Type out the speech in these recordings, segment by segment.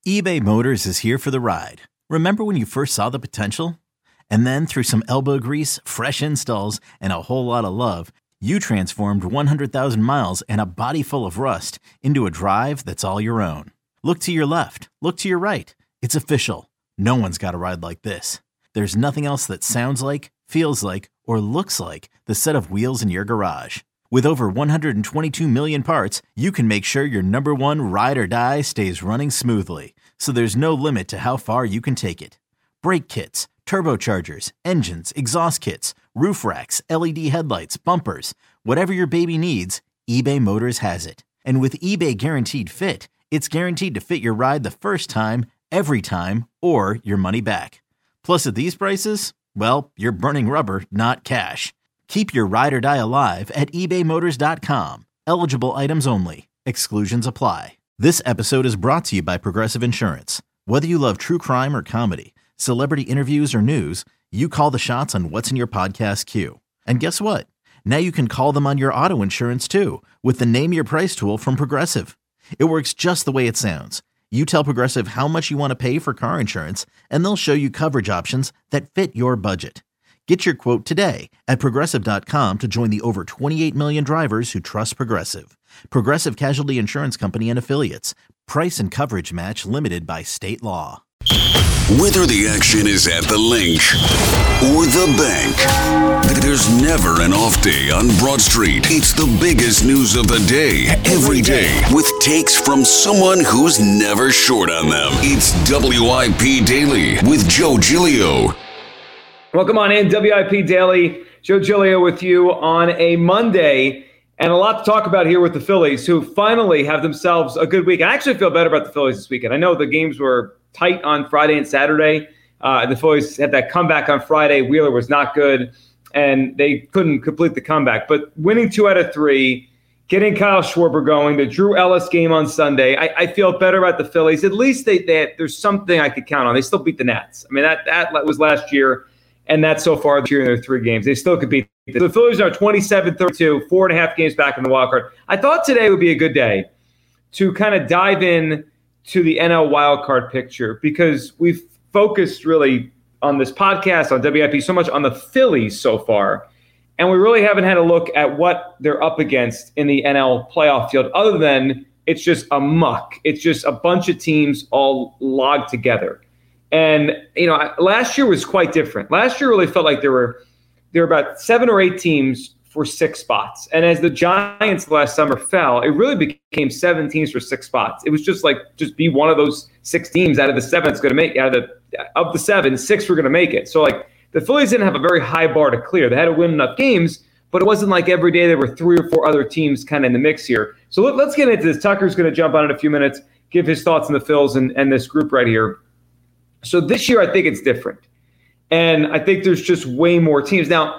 eBay Motors is here for the ride. Remember when you first saw the potential? And then through some elbow grease, fresh installs, and a whole lot of love, you transformed 100,000 miles and a body full of rust into a drive that's all your own. Look to your left. Look to your right. It's official. No one's got a ride like this. There's nothing else that sounds like, feels like, or looks like the set of wheels in your garage. With over 122 million parts, you can make sure your number one ride or die stays running smoothly. So there's no limit to how far you can take it. Brake kits, turbochargers, engines, exhaust kits, roof racks, LED headlights, bumpers, whatever your baby needs, eBay Motors has it. And with eBay Guaranteed Fit, it's guaranteed to fit your ride the first time, every time, or your money back. Plus at these prices, well, you're burning rubber, not cash. Keep your ride or die alive at ebaymotors.com. Eligible items only. Exclusions apply. This episode is brought to you by Progressive Insurance. Whether you love true crime or comedy, celebrity interviews or news, you call the shots on what's in your podcast queue. And guess what? Now you can call them on your auto insurance too with the Name Your Price tool from Progressive. It works just the way it sounds. You tell Progressive how much you want to pay for car insurance, and they'll show you coverage options that fit your budget. Get your quote today at Progressive.com to join the over 28 million drivers who trust Progressive. Progressive Casualty Insurance Company and Affiliates. Price and coverage match limited by state law. Whether the action is at the Link or the bank, there's never an off day on Broad Street. It's the biggest news of the day, every day, with takes from someone who's never short on them. It's WIP Daily with Joe Giglio. Welcome on in, WIP Daily. Joe Giglio with you on a Monday, and a lot to talk about here with the Phillies, who finally have themselves a good week. I actually feel better about the Phillies this weekend. I know the games were tight on Friday and Saturday. The Phillies had that comeback on Friday. Wheeler was not good, and they couldn't complete the comeback. But winning 2 out of 3, getting Kyle Schwarber going, the Drew Ellis game on Sunday, I feel better about the Phillies. At least there's something I could count on. They still beat the Nats. I mean, that was last year. And that's so far this year in their 3 games. They still could beat. The Phillies are 27-32, 4.5 games back in the wild card. I thought today would be a good day to kind of dive in to the NL wild card picture, because we've focused really on this podcast, on WIP, so much on the Phillies so far. And we really haven't had a look at what they're up against in the NL playoff field, other than it's just a muck. It's just a bunch of teams all logged together. And, last year was quite different. Last year really felt like there were about 7 or 8 teams for 6 spots. And as the Giants last summer fell, it really became 7 teams for 6 spots. It was just be one of those 6 teams out of the 7 that's going to make of the 7, 6 were going to make it. So the Phillies didn't have a very high bar to clear. They had to win enough games, but it wasn't like every day there were 3 or 4 other teams kind of in the mix here. So let's get into this. Tucker's going to jump on in a few minutes, give his thoughts on the Phils and this group right here. So this year, I think it's different. And I think there's just way more teams. Now,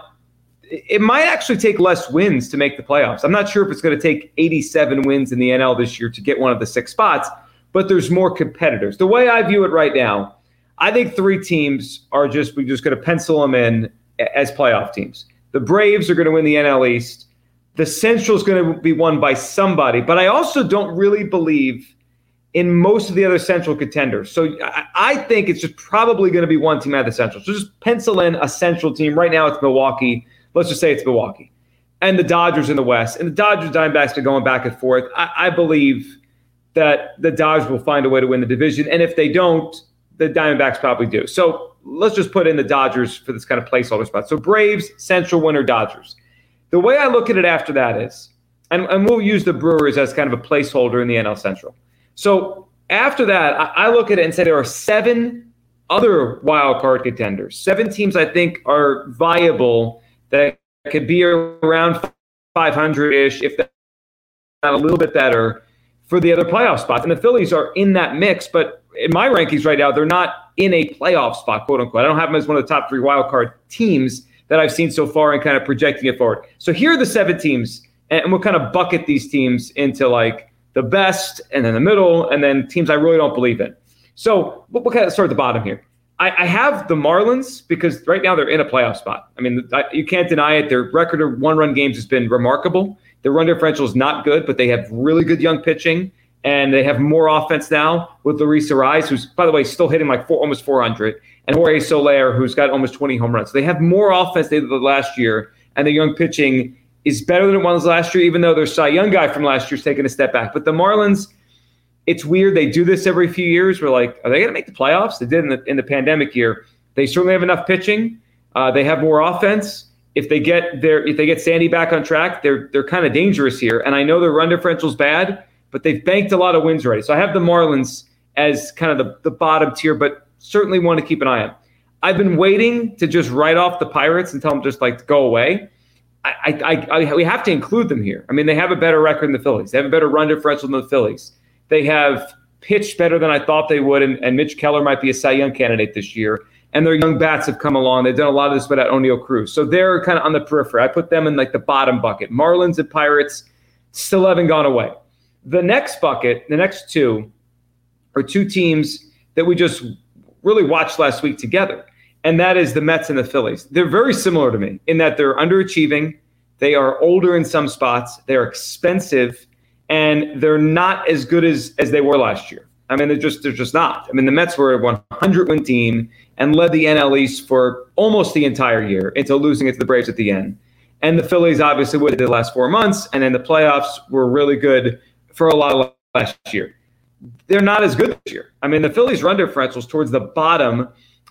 it might actually take less wins to make the playoffs. I'm not sure if it's going to take 87 wins in the NL this year to get one of the 6 spots, but there's more competitors. The way I view it right now, I think 3 teams we're just going to pencil them in as playoff teams. The Braves are going to win the NL East. The Central is going to be won by somebody, but I also don't really believe in most of the other Central contenders. So I think it's just probably going to be one team out of the Central. So just pencil in a Central team. Right now it's Milwaukee. Let's just say it's Milwaukee. And the Dodgers in the West. And the Dodgers Diamondbacks are going back and forth. I believe that the Dodgers will find a way to win the division. And if they don't, the Diamondbacks probably do. So let's just put in the Dodgers for this kind of placeholder spot. So Braves, Central winner, Dodgers. The way I look at it after that is, and we'll use the Brewers as kind of a placeholder in the NL Central. So after that, I look at it and say there are 7 other wild card contenders. 7 teams I think are viable that could be around 500-ish, if not a little bit better, for the other playoff spots. And the Phillies are in that mix, but in my rankings right now, they're not in a playoff spot, quote unquote. I don't have them as one of the top 3 wild card teams that I've seen so far and kind of projecting it forward. So here are the 7 teams, and we'll kind of bucket these teams into the best, and then the middle, and then teams I really don't believe in. So we'll kind of start at the bottom here. I have the Marlins because right now they're in a playoff spot. I mean, you can't deny it. Their record of 1-run games has been remarkable. Their run differential is not good, but they have really good young pitching, And they have more offense now with Larissa Rice, who's, by the way, still hitting like almost 400, and Jorge Soler, who's got almost 20 home runs. So they have more offense than they did last year, and the young pitching is better than it was last year, even though their Cy Young guy from last year is taking a step back. But the Marlins, it's weird. They do this every few years. We're like, are they going to make the playoffs? They did in the pandemic year. They certainly have enough pitching. They have more offense. If they get Sandy back on track, they're kind of dangerous here. And I know their run differential's bad, but they've banked a lot of wins already. So I have the Marlins as kind of the bottom tier, but certainly want to keep an eye on. I've been waiting to just write off the Pirates and tell them just like to go away. We have to include them here. I mean, they have a better record than the Phillies. They have a better run differential than the Phillies. They have pitched better than I thought they would, and Mitch Keller might be a Cy Young candidate this year. And their young bats have come along. They've done a lot of this without O'Neal Cruz. So they're kind of on the periphery. I put them in like the bottom bucket. Marlins and Pirates still haven't gone away. The next bucket, the next two, are two teams that we just really watched last week together. And that is the Mets and the Phillies. They're very similar to me in that they're underachieving. They are older in some spots. They're expensive. And they're not as good as they were last year. I mean, they're just not. I mean, the Mets were a 100-win team and led the NL East for almost the entire year until losing it to the Braves at the end. And the Phillies, obviously, what they did the last 4 months, and then the playoffs were really good for a lot of last year. They're not as good this year. I mean, the Phillies' run differentials towards the bottom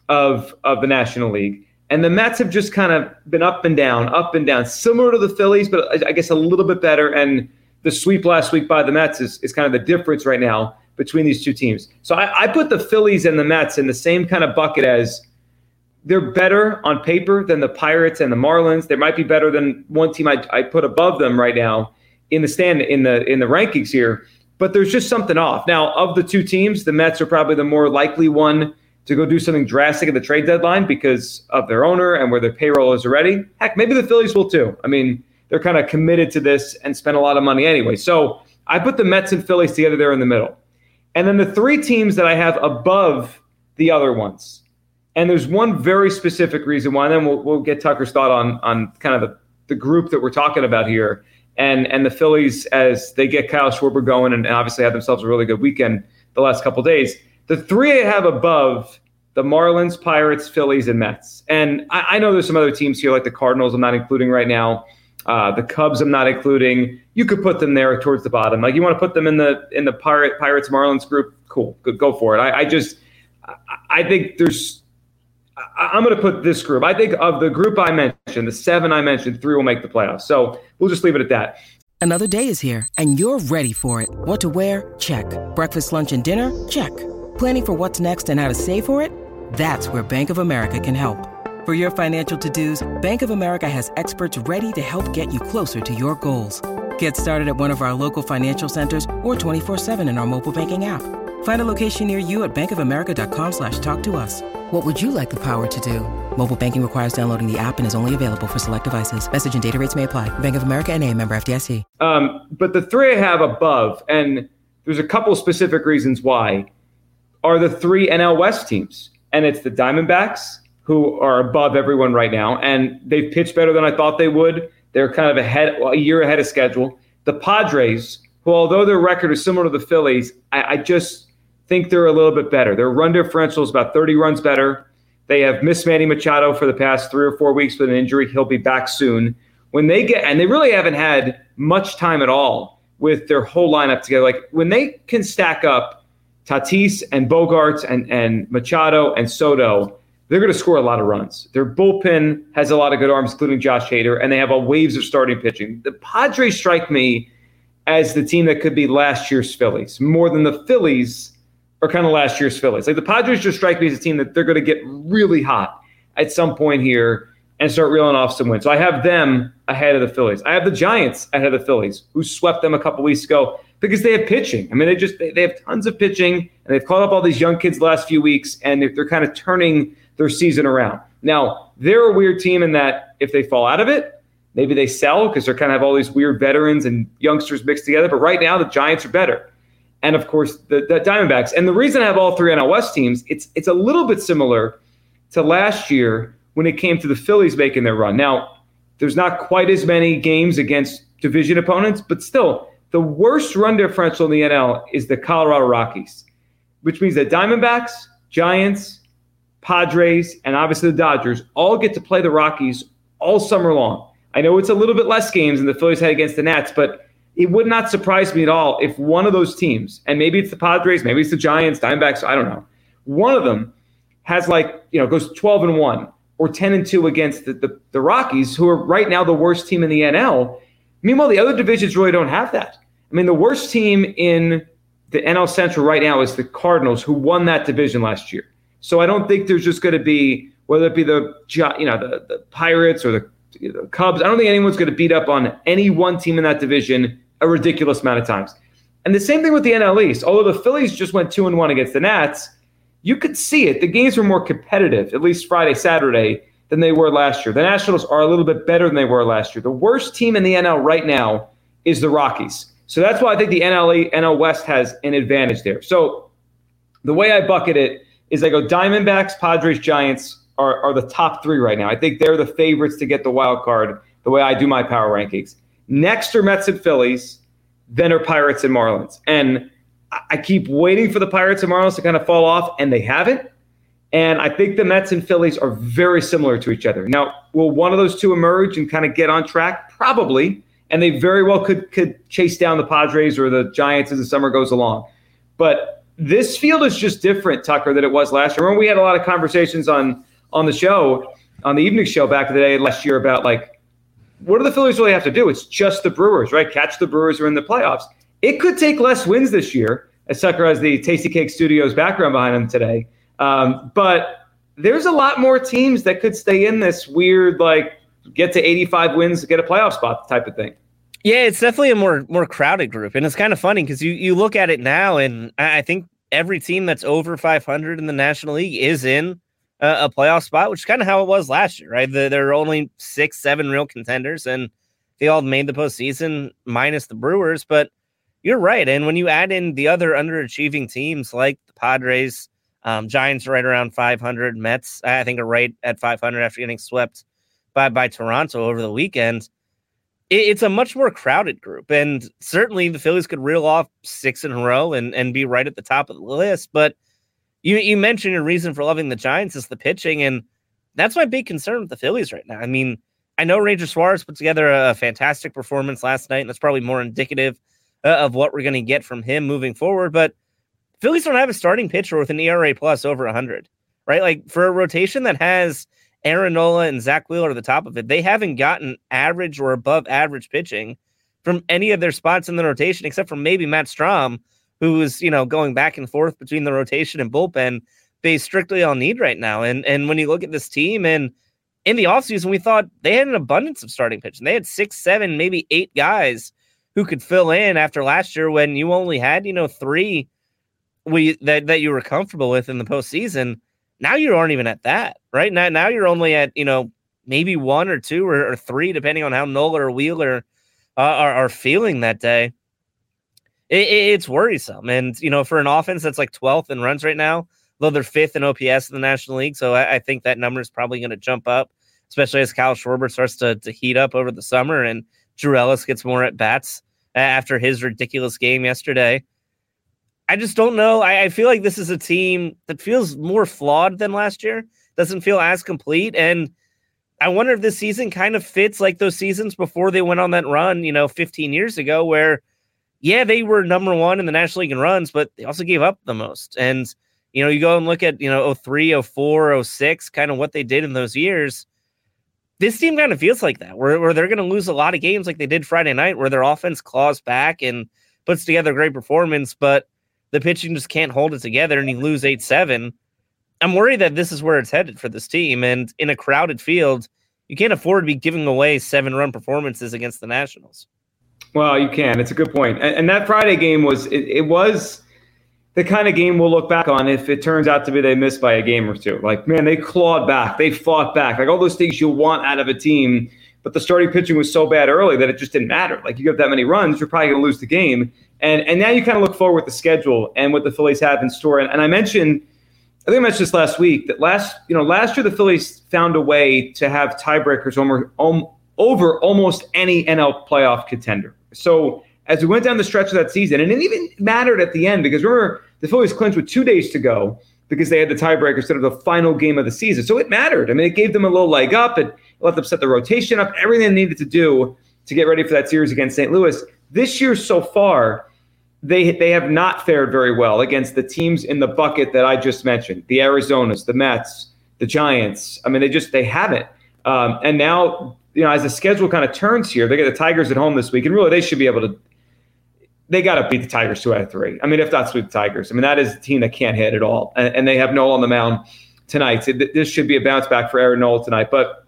of the National League, and the Mets have just kind of been up and down, similar to the Phillies, but I guess a little bit better. And the sweep last week by the Mets is kind of the difference right now between these two teams. So I put the Phillies and the Mets in the same kind of bucket as they're better on paper than the Pirates and the Marlins. They might be better than one team I put above them right now in the rankings here, but there's just something off. Now, of the two teams, the Mets are probably the more likely one to go do something drastic at the trade deadline because of their owner and where their payroll is already. Heck, maybe the Phillies will too. I mean, they're kind of committed to this and spend a lot of money anyway. So I put the Mets and Phillies together there in the middle. And then the three teams that I have above the other ones. And there's one very specific reason why, and then we'll get Tucker's thought on kind of the group that we're talking about here. And the Phillies, as they get Kyle Schwarber going and obviously had themselves a really good weekend the last couple of days. The three I have above the Marlins, Pirates, Phillies, and Mets. And I know there's some other teams here like the Cardinals I'm not including right now. The Cubs I'm not including. You could put them there towards the bottom. Like you want to put them in the Pirates Marlins group, cool, go for it. I think I'm going to put this group. I think of the group I mentioned, the 7 I mentioned, 3 will make the playoffs. So we'll just leave it at that. Another day is here and you're ready for it. What to wear? Check. Breakfast, lunch, and dinner? Check. Planning for what's next and how to save for it? That's where Bank of America can help. For your financial to-dos, Bank of America has experts ready to help get you closer to your goals. Get started at one of our local financial centers or 24/7 in our mobile banking app. Find a location near you at bankofamerica.com/talktous. What would you like the power to do? Mobile banking requires downloading the app and is only available for select devices. Message and data rates may apply. Bank of America N.A., member FDIC. But the 3 I have above, and there's a couple specific reasons why, are the 3 NL West teams. And it's the Diamondbacks, who are above everyone right now, and they've pitched better than I thought they would. They're kind of a year ahead of schedule. The Padres, who although their record is similar to the Phillies, I just think they're a little bit better. Their run differential is about 30 runs better. They have missed Manny Machado for the past 3 or 4 weeks with an injury. He'll be back soon. And they really haven't had much time at all with their whole lineup together. Like when they can stack up Tatis and Bogarts and Machado and Soto, they're going to score a lot of runs. Their bullpen has a lot of good arms, including Josh Hader, and they have waves of starting pitching. The Padres strike me as the team that could be last year's Phillies, more than the Phillies are kind of last year's Phillies. Like the Padres just strike me as a team that they're going to get really hot at some point here and start reeling off some wins. So I have them ahead of the Phillies. I have the Giants ahead of the Phillies, who swept them a couple weeks ago because they have pitching. I mean, they have tons of pitching, and they've called up all these young kids the last few weeks, and they're kind of turning their season around. Now, they're a weird team in that if they fall out of it, maybe they sell because they kind of have all these weird veterans and youngsters mixed together. But right now, the Giants are better. And, of course, the Diamondbacks. And the reason I have all 3 NL West teams, it's a little bit similar to last year when it came to the Phillies making their run. Now, there's not quite as many games against division opponents, but still, the worst run differential in the NL is the Colorado Rockies, which means that Diamondbacks, Giants, Padres, and obviously the Dodgers all get to play the Rockies all summer long. I know it's a little bit less games than the Phillies had against the Nats, but it would not surprise me at all if one of those teams, and maybe it's the Padres, maybe it's the Giants, Diamondbacks, I don't know, one of them has goes 12-1 or 10-2 against the Rockies, who are right now the worst team in the NL. Meanwhile, the other divisions really don't have that. I mean, the worst team in the NL Central right now is the Cardinals, who won that division last year. So I don't think there's just going to be, whether it be the Pirates or the Cubs, I don't think anyone's going to beat up on any one team in that division a ridiculous amount of times. And the same thing with the NL East. Although the Phillies just went 2-1 against the Nats, you could see it. The games were more competitive, at least Friday, Saturday, than they were last year. The Nationals are a little bit better than they were last year. The worst team in the NL right now is the Rockies. So that's why I think the NL West has an advantage there. So the way I bucket it is I go Diamondbacks, Padres, Giants are the top three right now. I think they're the favorites to get the wild card the way I do my power rankings. Next are Mets and Phillies, then are Pirates and Marlins. And I keep waiting for the Pirates and Marlins to kind of fall off, and they haven't. And I think the Mets and Phillies are very similar to each other. Now, will one of those two emerge and kind of get on track? Probably. And they very well could chase down the Padres or the Giants as the summer goes along. But this field is just different, Tucker, than it was last year. Remember, we had a lot of conversations on the show, on the evening show back in the day last year about, what do the Phillies really have to do? It's just the Brewers, right? Catch the Brewers are in the playoffs. It could take less wins this year, as Tucker has the Tasty Cake Studios background behind him today. But there's a lot more teams that could stay in this weird, get to 85 wins, get a playoff spot type of thing. Yeah, it's definitely a more crowded group. And it's kind of funny because you look at it now, and I think every team that's over 500 in the National League is in a playoff spot, which is kind of how it was last year, right? There are only 6-7 real contenders, and they all made the postseason minus the Brewers. But you're right. And when you add in the other underachieving teams like the Padres, Giants are right around 500, Mets, I think, are right at 500 after getting swept by Toronto over the weekend. It's a much more crowded group, and certainly the Phillies could reel off 6 in a row and be right at the top of the list. But you mentioned your reason for loving the Giants is the pitching, and that's my big concern with the Phillies right now. I mean, I know Ranger Suarez put together a fantastic performance last night, and that's probably more indicative of what we're going to get from him moving forward. But Phillies don't have a starting pitcher with an ERA plus over 100, right? For a rotation that has Aaron Nola and Zach Wheeler at the top of it, they haven't gotten average or above average pitching from any of their spots in the rotation, except for maybe Matt Strahm, who is, going back and forth between the rotation and bullpen based strictly on need right now. And when you look at this team, and in the offseason, we thought they had an abundance of starting pitching. They had 6, 7, maybe 8 guys who could fill in after last year when you only had, 3 that you were comfortable with in the postseason. Now you aren't even at that, right? Now you're only at, maybe 1 or 2 or 3, depending on how Nola or Wheeler are feeling that day. It's worrisome. And, for an offense that's 12th in runs right now, though they're 5th in OPS in the National League. So I think that number is probably going to jump up, especially as Kyle Schwarber starts to heat up over the summer and Drew Ellis gets more at bats after his ridiculous game yesterday. I just don't know. I feel like this is a team that feels more flawed than last year, doesn't feel as complete. And I wonder if this season kind of fits like those seasons before they went on that run, 15 years ago, where, yeah, they were number 1 in the National League in runs, but they also gave up the most. And, you go and look at, 03, 04, 06, kind of what they did in those years. This team kind of feels like that, where they're going to lose a lot of games like they did Friday night, where their offense claws back and puts together a great performance, but the pitching just can't hold it together, and you lose 8-7. I'm worried that this is where it's headed for this team. And in a crowded field, you can't afford to be giving away 7-run performances against the Nationals. Well, you can. It's a good point. And that Friday game was the kind of game we'll look back on if it turns out to be they missed by a game or two. Man, they clawed back. They fought back. All those things you want out of a team. But the starting pitching was so bad early that it just didn't matter. You give that many runs, you're probably going to lose the game. And now you kind of look forward with the schedule and what the Phillies have in store. And I mentioned this last week, that last year the Phillies found a way to have tiebreakers over almost any NL playoff contender. So as we went down the stretch of that season, and it even mattered at the end because remember, the Phillies clinched with 2 days to go because they had the tiebreaker instead of the final game of the season. So it mattered. I mean, it gave them a little leg up. It let them set the rotation up, everything they needed to do to get ready for that series against St. Louis. This year so far, they have not fared very well against the teams in the bucket that I just mentioned, the Arizonas, the Mets, the Giants. I mean, they haven't. And now, as the schedule kind of turns here, they get the Tigers at home this week, and really they should be able to. They got to beat the Tigers 2 out of 3. I mean, if not sweep the Tigers. I mean, that is a team that can't hit at all, and they have Noel on the mound tonight. So this should be a bounce back for Aaron Noel tonight. But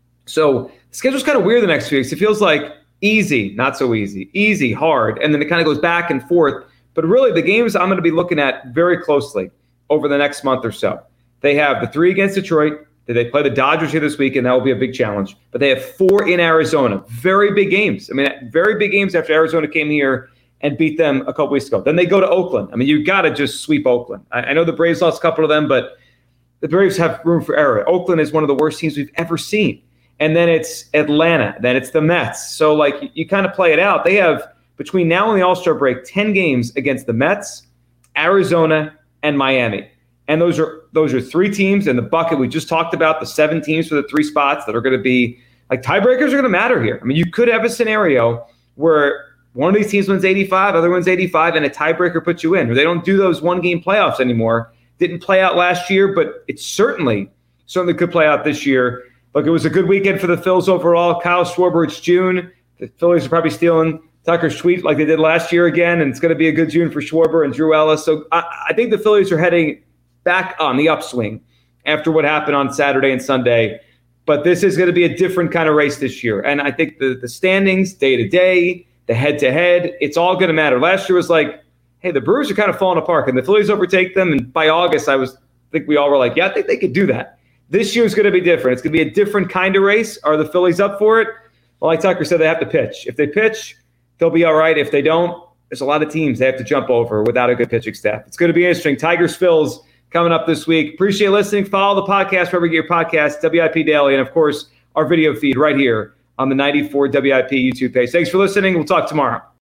so the schedule's kind of weird the next few weeks. It feels like easy, not so easy, easy, hard, and then it kind of goes back and forth. But really, the games I'm going to be looking at very closely over the next month or so. They have the 3 against Detroit. They play the Dodgers here this week, and that will be a big challenge. But they have 4 in Arizona. Very big games. I mean, very big games after Arizona came here and beat them a couple weeks ago. Then they go to Oakland. I mean, you've got to just sweep Oakland. I know the Braves lost a couple of them, but the Braves have room for error. Oakland is one of the worst teams we've ever seen. And then it's Atlanta. Then it's the Mets. So, you kind of play it out. They have, between now and the All-Star break, 10 games against the Mets, Arizona, and Miami. And those are 3 teams in the bucket we just talked about, the 7 teams for the 3 spots that are going to be, tiebreakers are going to matter here. I mean, you could have a scenario where one of these teams wins 85, other one's 85, and a tiebreaker puts you in. Or they don't do those one-game playoffs anymore. Didn't play out last year, but it certainly could play out this year. Look, it was a good weekend for the Phils overall. Kyle Schwarber, it's June. The Phillies are probably stealing Tucker's tweet like they did last year again, and it's going to be a good June for Schwarber and Drew Ellis. So I think the Phillies are heading back on the upswing after what happened on Saturday and Sunday. But this is going to be a different kind of race this year. And I think the standings, day-to-day, the head-to-head, it's all going to matter. Last year was like, hey, the Brewers are kind of falling apart. Can the Phillies overtake them? And by August, I think we all were like, yeah, I think they could do that. This year is going to be different. It's going to be a different kind of race. Are the Phillies up for it? Well, like Tucker said, they have to pitch. If they pitch, they'll be all right. If they don't, there's a lot of teams they have to jump over without a good pitching staff. It's going to be interesting. Tigers, Phils coming up this week. Appreciate listening. Follow the podcast wherever you get your podcasts, WIP Daily, and, of course, our video feed right here on the 94 WIP YouTube page. Thanks for listening. We'll talk tomorrow.